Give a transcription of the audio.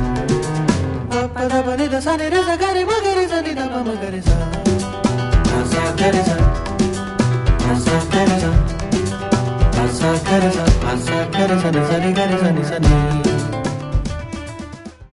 పద పని ద సని రే స గరి మ గరి స ని ద ప మ గరి స స గరి స స గరి స స గరి స స గరి స ని స ని గరి స ని స ని